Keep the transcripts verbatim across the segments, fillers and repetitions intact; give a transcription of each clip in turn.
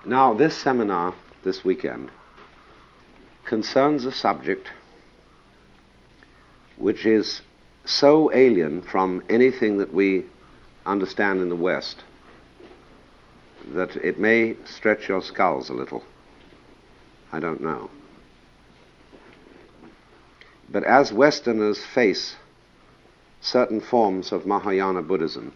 Now, this seminar this weekend concerns a subject which is so alien from anything that we understand in the West that it may stretch your skulls a little. I don't know. But as Westerners face certain forms of Mahayana Buddhism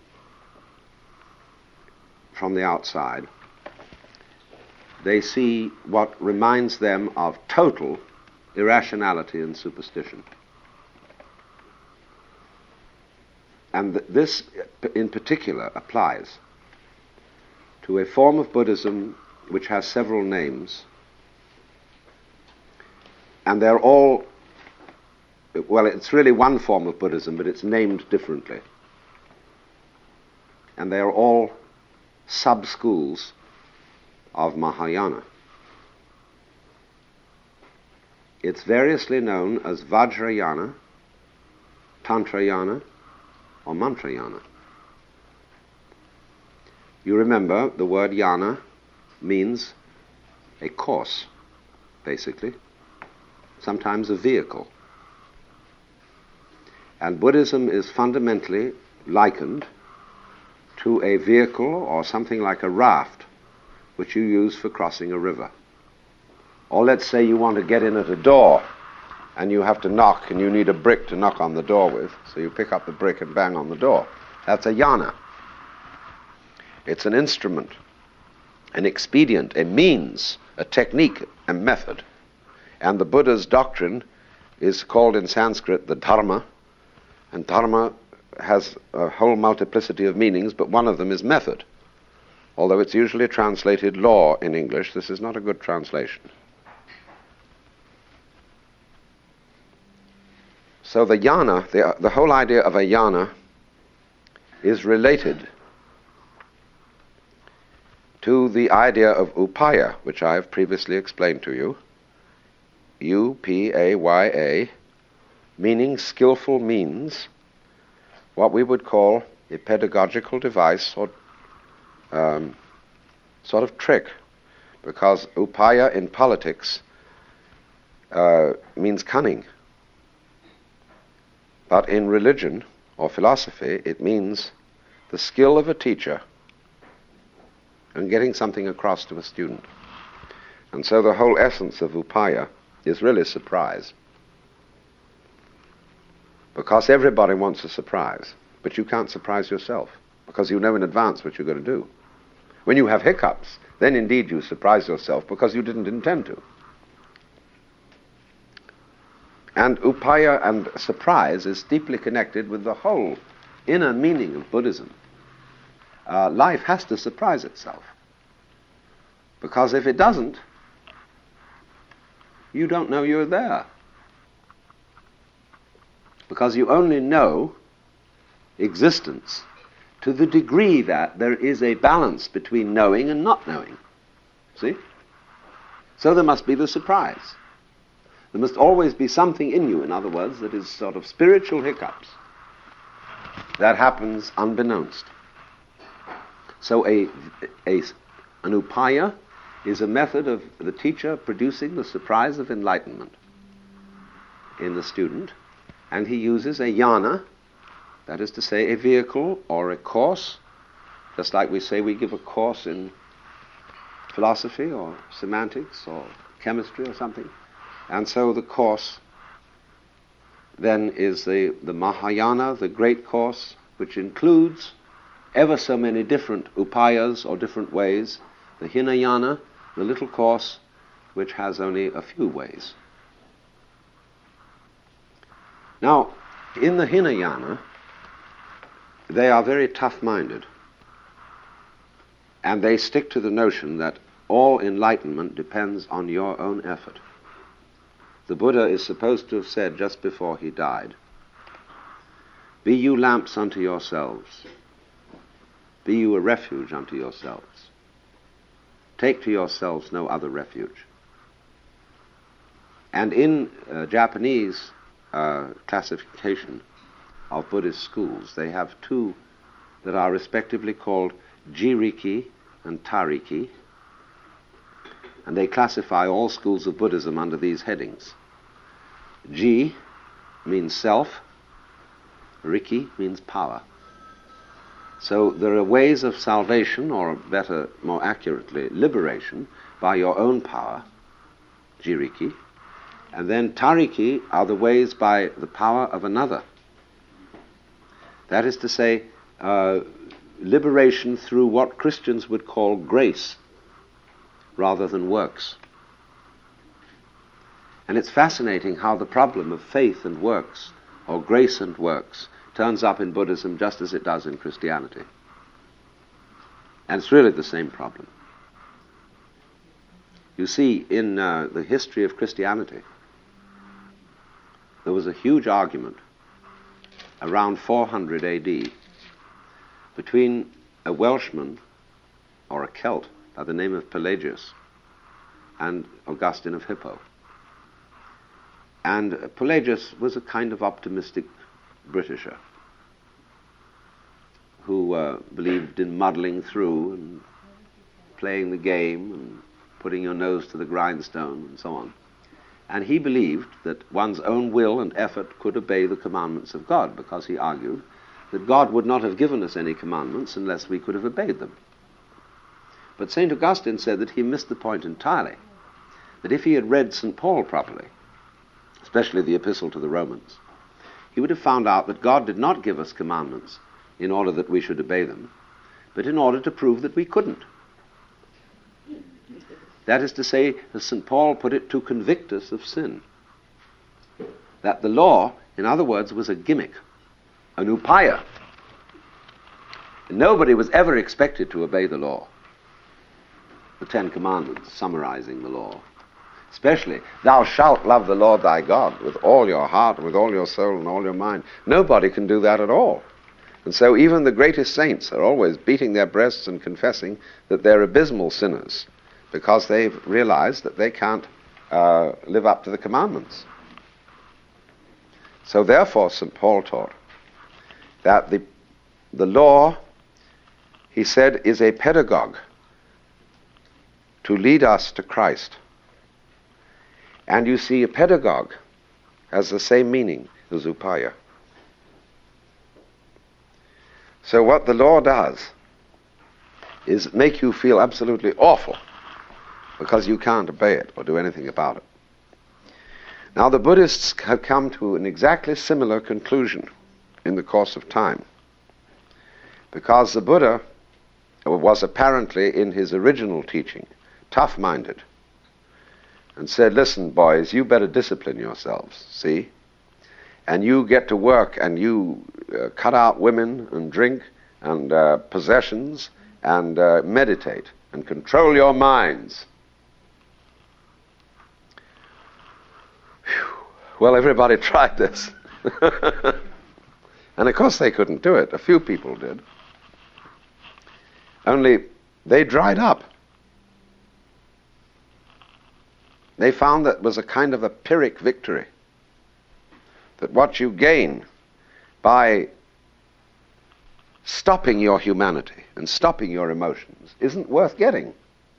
from the outside, they see what reminds them of total irrationality and superstition. And th- this in particular applies to a form of Buddhism which has several names, and they're all, well, it's really one form of Buddhism, but it's named differently. And they are all sub-schools of Mahayana. It's variously known as Vajrayana, Tantrayana, or Mantrayana. You remember the word yana means a course, basically, sometimes a vehicle. And Buddhism is fundamentally likened to a vehicle or something like a raft which you use for crossing a river. Or let's say you want to get in at a door and you have to knock and you need a brick to knock on the door with, so you pick up the brick and bang on the door. That's a yana. It's an instrument, an expedient, a means, a technique, a method. And the Buddha's doctrine is called in Sanskrit the dharma, and dharma has a whole multiplicity of meanings, but one of them is method. Although it's usually translated law in English, this is not a good translation. So the yana, the, the whole idea of a yana is related to the idea of upaya, which I have previously explained to you. U P A Y A, meaning skillful means, what we would call a pedagogical device or um, sort of trick, because upaya in politics uh, means cunning. But in religion or philosophy, it means the skill of a teacher in getting something across to a student. And so the whole essence of upaya is really surprise. Because everybody wants a surprise, but you can't surprise yourself, because you know in advance what you're going to do. When you have hiccups, then indeed you surprise yourself because you didn't intend to. And upaya and surprise is deeply connected with the whole inner meaning of Buddhism. Uh, life has to surprise itself. Because if it doesn't, you don't know you're there. Because you only know existence to the degree that there is a balance between knowing and not knowing. See? So there must be the surprise. There must always be something in you, in other words, that is sort of spiritual hiccups. That happens unbeknownst. So a, a, an upaya is a method of the teacher producing the surprise of enlightenment in the student, and he uses a yana, that is to say a vehicle or a course, just like we say we give a course in philosophy or semantics or chemistry or something. And so the course then is the, the Mahayana, the great course, which includes ever so many different upayas or different ways, the Hinayana, the little course, which has only a few ways. Now, in the Hinayana, they are very tough-minded, and they stick to the notion that all enlightenment depends on your own effort. The Buddha is supposed to have said just before he died, "Be you lamps unto yourselves. Be you a refuge unto yourselves. Take to yourselves no other refuge." And in uh, Japanese uh, classification of Buddhist schools, they have two that are respectively called Jiriki and Tariki. And they classify all schools of Buddhism under these headings. Ji means self, Riki means power. So there are ways of salvation, or better, more accurately, liberation, by your own power, Jiriki. And then Tariki are the ways by the power of another. That is to say, uh, liberation through what Christians would call grace, rather than works. And it's fascinating how the problem of faith and works, or grace and works, turns up in Buddhism just as it does in Christianity. And it's really the same problem. You see, in uh, the history of Christianity, there was a huge argument around four hundred A D between a Welshman, or a Celt, by the name of Pelagius, and Augustine of Hippo. And uh, Pelagius was a kind of optimistic Britisher who uh, believed in muddling through and playing the game and putting your nose to the grindstone and so on. And he believed that one's own will and effort could obey the commandments of God, because he argued that God would not have given us any commandments unless we could have obeyed them. But Saint Augustine said that he missed the point entirely, that if he had read Saint Paul properly, especially the Epistle to the Romans, he would have found out that God did not give us commandments in order that we should obey them, but in order to prove that we couldn't. That is to say, as Saint Paul put it, to convict us of sin. That the law, in other words, was a gimmick, an upaya. Nobody was ever expected to obey the law. The Ten Commandments, summarizing the law. Especially, thou shalt love the Lord thy God with all your heart, with all your soul, and all your mind. Nobody can do that at all. And so even the greatest saints are always beating their breasts and confessing that they're abysmal sinners, because they've realized that they can't uh, live up to the commandments. So therefore, Saint Paul taught that the, the law, he said, is a pedagogue to lead us to Christ. And you see, a pedagogue has the same meaning as upaya. So what the law does is make you feel absolutely awful because you can't obey it or do anything about it. Now the Buddhists have come to an exactly similar conclusion in the course of time, because the Buddha was apparently, in his original teaching, tough-minded, and said, listen, boys, you better discipline yourselves, see? And you get to work and you uh, cut out women and drink and uh, possessions and uh, meditate and control your minds. Whew. Well, everybody tried this. And of course they couldn't do it. A few people did. Only they dried up. They found that it was a kind of a Pyrrhic victory. That what you gain by stopping your humanity and stopping your emotions isn't worth getting.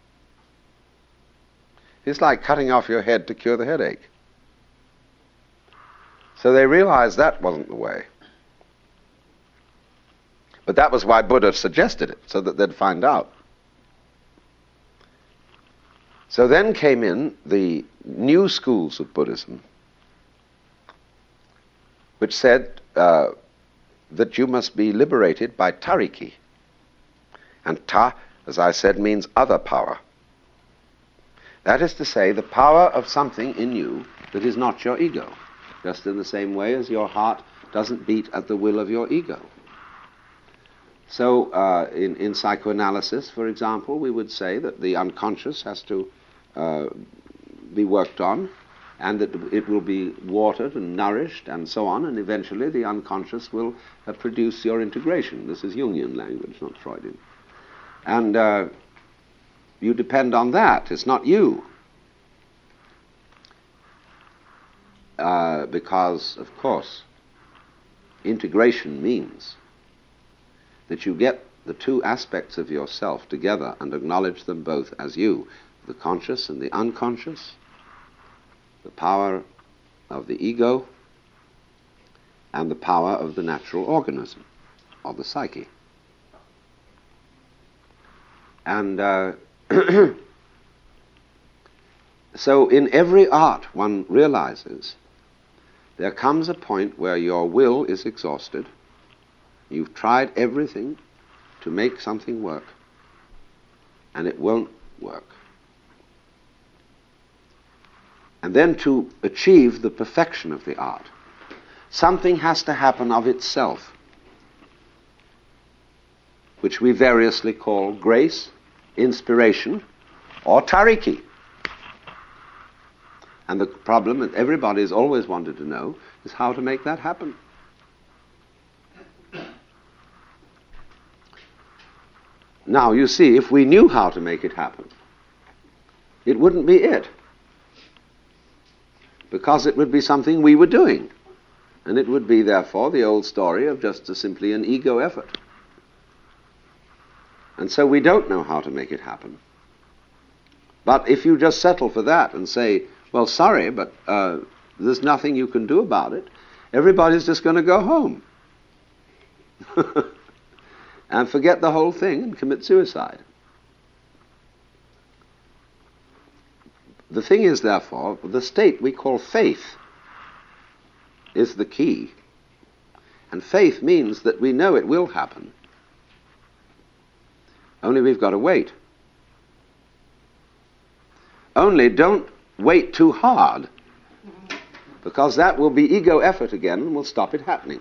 It's like cutting off your head to cure the headache. So they realized that wasn't the way. But that was why Buddha suggested it, so that they'd find out. So then came in the new schools of Buddhism, which said uh, that you must be liberated by tariki. And ta, as I said, means other power. That is to say, the power of something in you that is not your ego, just in the same way as your heart doesn't beat at the will of your ego. So uh, in, in psychoanalysis, for example, we would say that the unconscious has to uh, be worked on, and that it will be watered and nourished and so on, and eventually the unconscious will uh, produce your integration. This is Jungian language, not Freudian. And uh, you depend on that. It's not you. Uh, because, of course, integration means that you get the two aspects of yourself together and acknowledge them both as you. the conscious and the unconscious, the power of the ego, and the power of the natural organism, or the psyche. And uh, so in every art one realizes there comes a point where your will is exhausted. You've tried everything to make something work, and it won't work. And then to achieve the perfection of the art, something has to happen of itself, which we variously call grace, inspiration, or tariki. And the problem that everybody has always wanted to know is how to make that happen. Now, you see, if we knew how to make it happen, it wouldn't be it. Because it would be something we were doing. And it would be, therefore, the old story of just a, simply an ego effort. And so we don't know how to make it happen. But if you just settle for that and say, well, sorry, but uh, there's nothing you can do about it, everybody's just going to go home. And forget the whole thing and commit suicide. The thing is, therefore, the state we call faith is the key. And faith means that we know it will happen. Only we've got to wait. Only don't wait too hard, because that will be ego effort again and will stop it happening.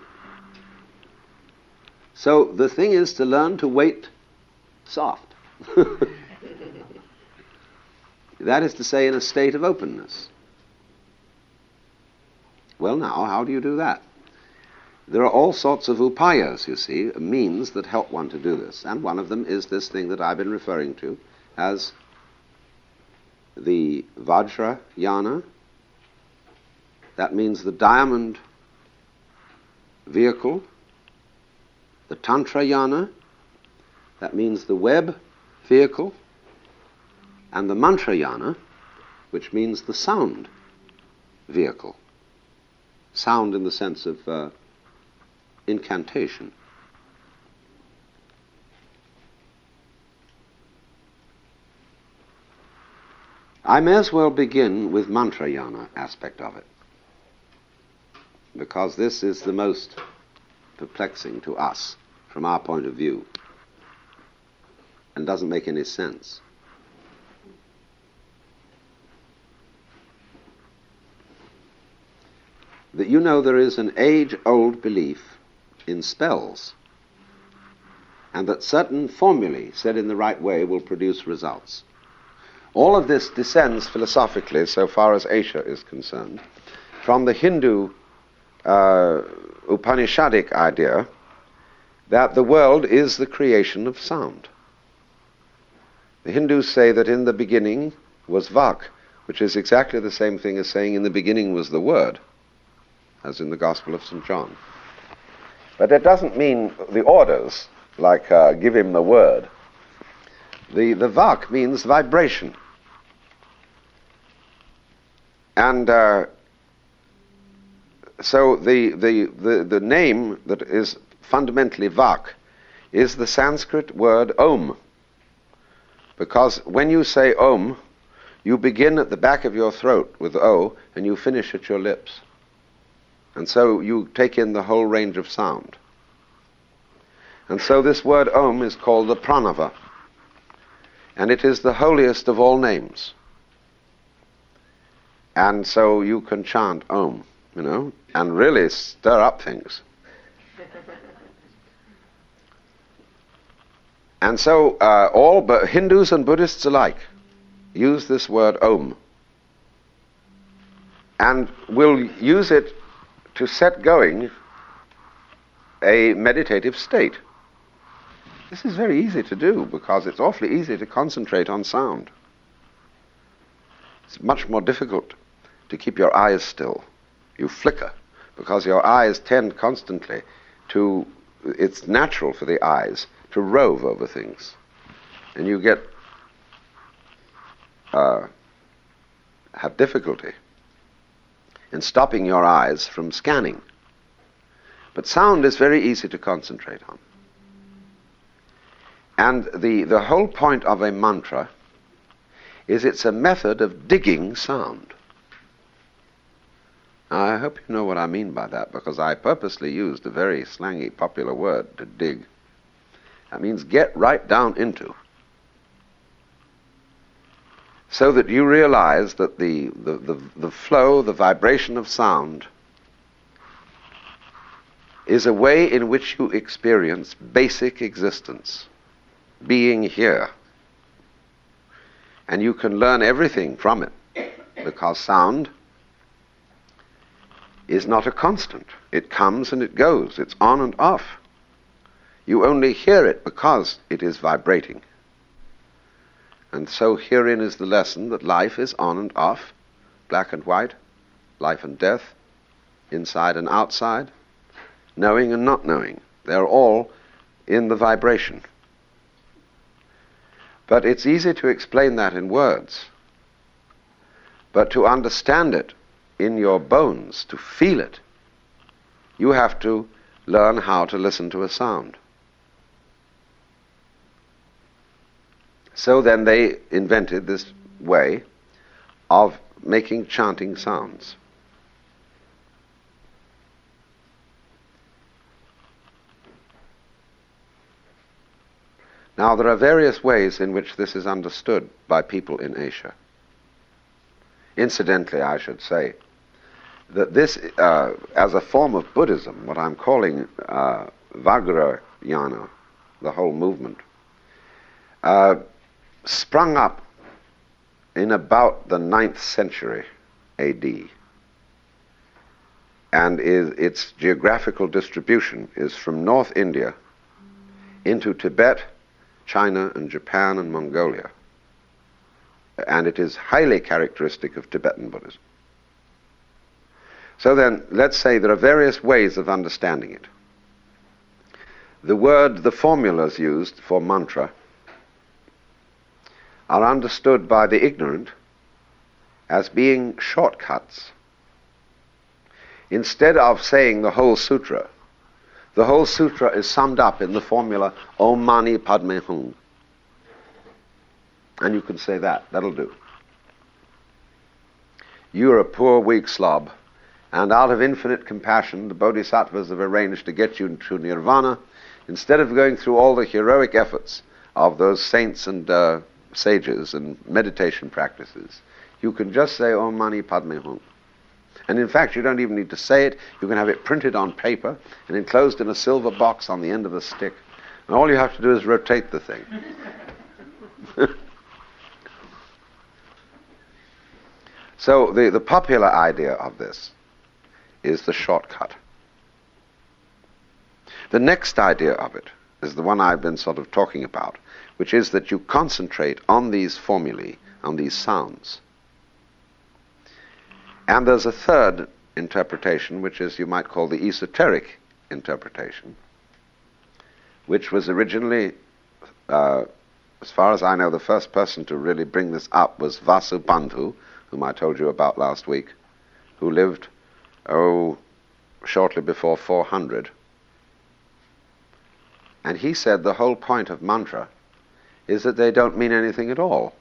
So the thing is to learn to wait soft. That is to say, in a state of openness. Well, now, how do you do that? There are all sorts of upayas, you see, means that help one to do this. And one of them is this thing that I've been referring to as the Vajrayana. That means the diamond vehicle. The Tantrayana. That means the web vehicle. And the Mantrayana, which means the sound vehicle. Sound in the sense of uh, incantation. I may as well begin with Mantrayana aspect of it, because this is the most perplexing to us from our point of view and doesn't make any sense. That you know there is an age-old belief in spells, and that certain formulae said in the right way will produce results. All of this descends philosophically, so far as Asia is concerned, from the Hindu uh, Upanishadic idea that the world is the creation of sound. The Hindus say that in the beginning was Vak, which is exactly the same thing as saying in the beginning was the Word, as in the Gospel of Saint John. But it doesn't mean the orders, like uh, give him the word. The, the Vak means vibration. And uh, so the, the, the, the name that is fundamentally Vak is the Sanskrit word Om. Because when you say Om, you begin at the back of your throat with O and you finish at your lips. And so you take in the whole range of sound. And so this word Om is called the Pranava. And it is the holiest of all names. And so you can chant Om, you know, and really stir up things. And so uh, all but Hindus and Buddhists alike use this word Om. And will use it to set going a meditative state. This is very easy to do because it's awfully easy to concentrate on sound. It's much more difficult to keep your eyes still. You flicker because your eyes tend constantly to, it's natural for the eyes to rove over things. And you get uh, have difficulty in stopping your eyes from scanning. But sound is very easy to concentrate on. And the, the whole point of a mantra is it's a method of digging sound. Now, I hope you know what I mean by that, because I purposely used a very slangy, popular word, to dig. That means get right down into. So that you realize that the, the, the, the flow, the vibration of sound is a way in which you experience basic existence, being here. And you can learn everything from it, because sound is not a constant. It comes and it goes. It's on and off. You only hear it because it is vibrating. And so herein is the lesson that life is on and off, black and white, life and death, inside and outside, knowing and not knowing. They're all in the vibration. But it's easy to explain that in words. But to understand it in your bones, to feel it, you have to learn how to listen to a sound. So then they invented this way of making chanting sounds. Now, there are various ways in which this is understood by people in Asia. Incidentally, I should say that this, uh, as a form of Buddhism, what I'm calling uh, Vajrayana, the whole movement, uh, sprung up in about the ninth century A D. And is, its geographical distribution is from North India into Tibet, China and Japan and Mongolia. And it is highly characteristic of Tibetan Buddhism. So then, let's say there are various ways of understanding it. The word, the formulas used for mantra are understood by the ignorant as being shortcuts. Instead of saying the whole sutra, the whole sutra is summed up in the formula Om Mani Padme Hum. And you can say that. That'll do. You're a poor, weak slob, and out of infinite compassion, the bodhisattvas have arranged to get you to nirvana. Instead of going through all the heroic efforts of those saints and uh, sages and meditation practices, you can just say Om Mani Padme Hum. And in fact, you don't even need to say it. You can have it printed on paper and enclosed in a silver box on the end of a stick. And all you have to do is rotate the thing. So the, the popular idea of this is the shortcut. The next idea of it is the one I've been sort of talking about, which is that you concentrate on these formulae, on these sounds. And there's a third interpretation, which is, you might call the esoteric interpretation, which was originally, uh, as far as I know, the first person to really bring this up was Vasubandhu, whom I told you about last week, who lived, oh, shortly before four hundred. And he said the whole point of mantra is that they don't mean anything at all.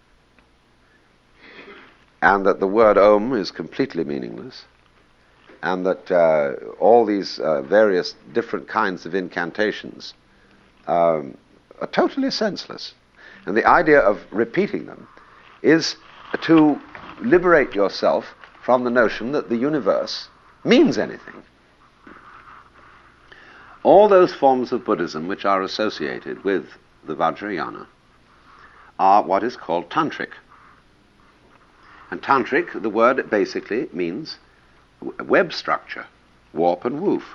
And that the word Om is completely meaningless, and that uh, all these uh, various different kinds of incantations um, are totally senseless. And the idea of repeating them is to liberate yourself from the notion that the universe means anything. All those forms of Buddhism which are associated with the Vajrayana are what is called tantric. And tantric, the word basically means web structure, warp and woof.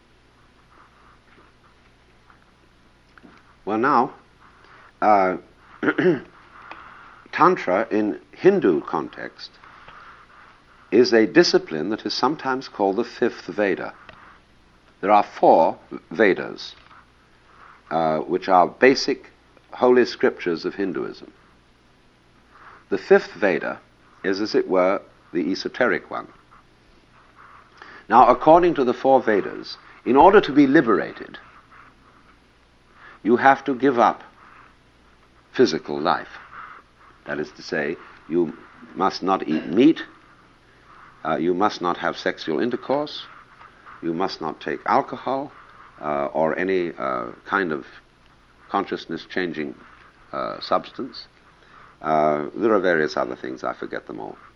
Well now, uh, Tantra in Hindu context is a discipline that is sometimes called the fifth Veda. There are four Vedas, uh, which are basic holy scriptures of Hinduism. The fifth Veda is, as it were, the esoteric one. Now, according to the four Vedas, in order to be liberated, you have to give up physical life. That is to say, you must not eat meat, uh, you must not have sexual intercourse, you must not take alcohol uh, or any uh, kind of consciousness-changing uh, substance. Uh, there are various other things, I forget them all.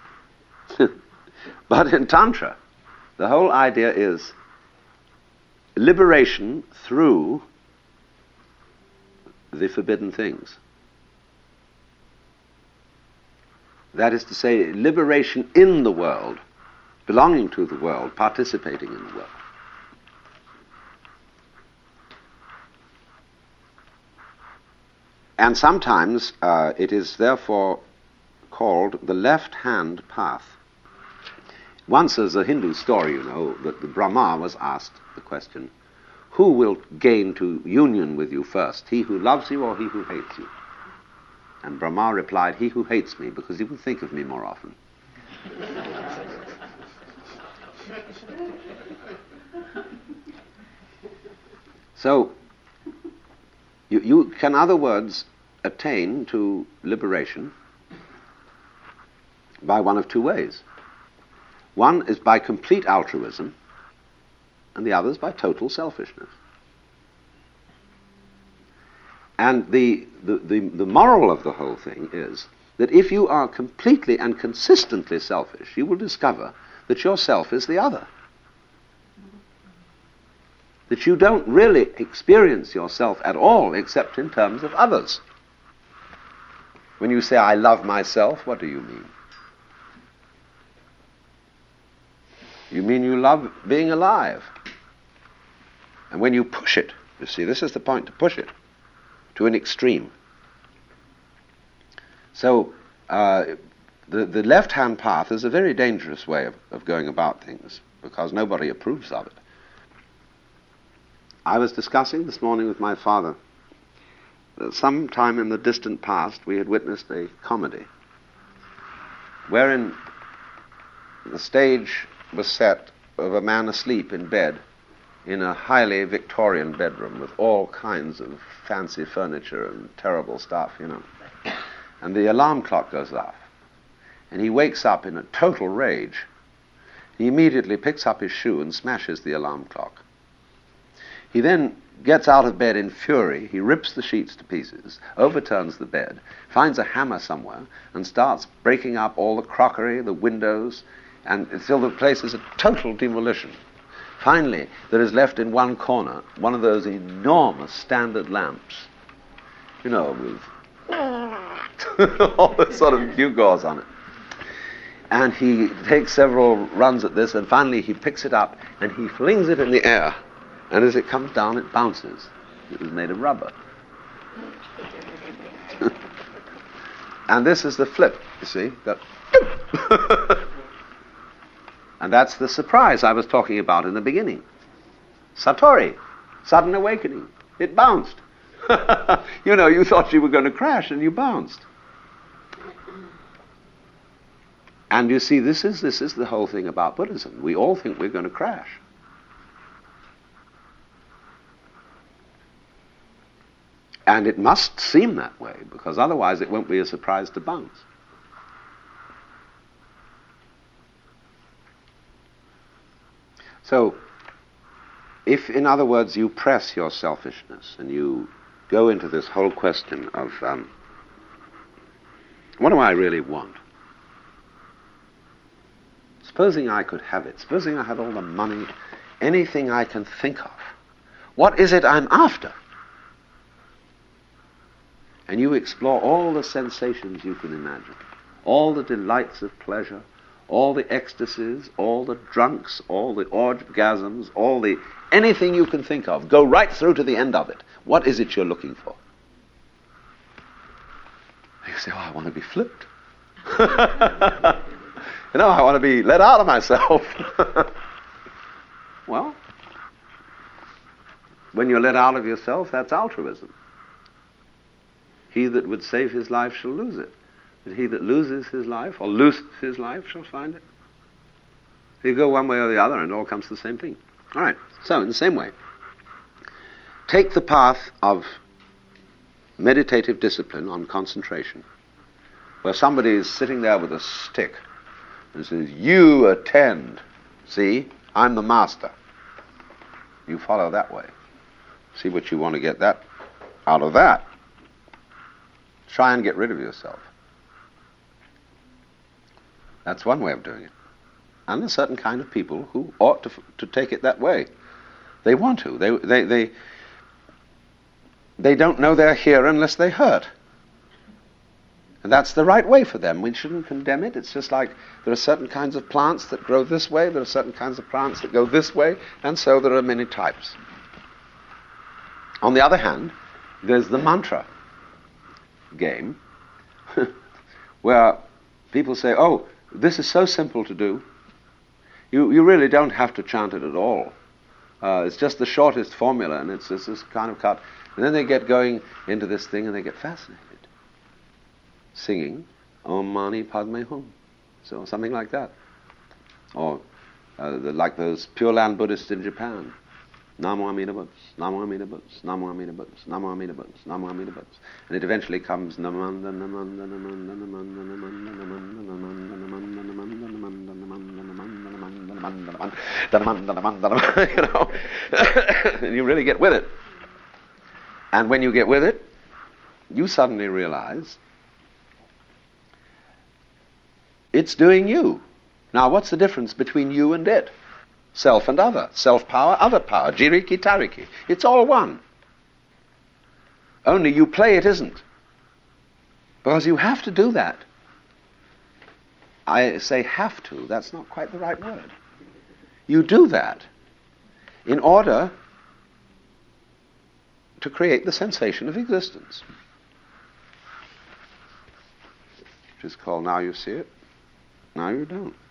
But in Tantra, the whole idea is liberation through the forbidden things. That is to say, liberation in the world, belonging to the world, participating in the world. And sometimes uh, it is therefore called the left-hand path. Once, there's a Hindu story, you know, that the Brahma was asked the question, who will gain to union with you first, he who loves you or he who hates you? And Brahma replied, he who hates me, because he will think of me more often. So, you, you can, in other words, attain to liberation by one of two ways. One is by complete altruism, and the other is by total selfishness. And the, the, the, the moral of the whole thing is that if you are completely and consistently selfish, you will discover that yourself is the other. That you don't really experience yourself at all except in terms of others. When you say, I love myself, what do you mean? You mean you love being alive. And when you push it, you see, this is the point, to push it to an extreme. So, uh, the, the left-hand path is a very dangerous way of, of going about things, because nobody approves of it. I was discussing this morning with my father that sometime in the distant past we had witnessed a comedy wherein the stage was set of a man asleep in bed in a highly Victorian bedroom with all kinds of fancy furniture and terrible stuff, you know. And the alarm clock goes off. And he wakes up in a total rage. He immediately picks up his shoe and smashes the alarm clock. He then gets out of bed in fury. He rips the sheets to pieces, overturns the bed, finds a hammer somewhere, and starts breaking up all the crockery, the windows, and until the place is a total demolition. Finally, there is left in one corner one of those enormous standard lamps, you know, with all the sort of gewgaws on it. And he takes several runs at this, and finally he picks it up and he flings it in the air. And as it comes down, it bounces. It was made of rubber. And this is the flip, you see. That and that's the surprise I was talking about in the beginning. Satori, sudden awakening. It bounced. You know, you thought you were going to crash and you bounced. And you see, this is this is the whole thing about Buddhism. We all think we're going to crash. And it must seem that way, because otherwise it won't be a surprise to bounce. So, if, in other words, you press your selfishness and you go into this whole question of, um, what do I really want? Supposing I could have it, supposing I had all the money, anything I can think of, what is it I'm after? And you explore all the sensations you can imagine, all the delights of pleasure, all the ecstasies, all the drunks, all the orgasms, all the anything you can think of. Go right through to the end of it. What is it you're looking for? You say, oh, I want to be flipped. You know, I want to be let out of myself. Well, when you're let out of yourself, that's altruism. He that would save his life shall lose it. But he that loses his life, or looses his life, shall find it. You go one way or the other and it all comes to the same thing. All right, so in the same way, take the path of meditative discipline on concentration, where somebody is sitting there with a stick and says, you attend. See, I'm the master. You follow that way. See what you want to get that out of that. Try and get rid of yourself. That's one way of doing it. And there's certain kind of people who ought to to take it that way. They want to. They they they they don't know they're here unless they hurt. And that's the right way for them. We shouldn't condemn it. It's just like there are certain kinds of plants that grow this way, there are certain kinds of plants that go this way, and so there are many types. On the other hand, there's the mantra game, where people say, oh, this is so simple to do. You you really don't have to chant it at all. Uh, it's just the shortest formula, and it's just this kind of cut. And then they get going into this thing, and they get fascinated. Singing Om Mani Padme Hum, so something like that, or uh, the, like those Pure Land Buddhists in Japan, Namo Amida Butsu, Namo Amida Butsu, Namo Amida Butsu, Namo Amida Butsu, Namo Amida Butsu, and it eventually comes Namanda Namanda Namanda Namanda Namanda Namanda Namanda Namanda Namanda Namanda Namanda Namanda Namanda, you know, and you really get with it. And when you get with it, you suddenly realize it's doing you. Now, what's the difference between you and it? Self and other. Self-power, other power. Jiriki, tariki. It's all one. Only you play it isn't. Because you have to do that. I say have to. That's not quite the right word. You do that in order to create the sensation of existence, which is called now you see it, now you don't.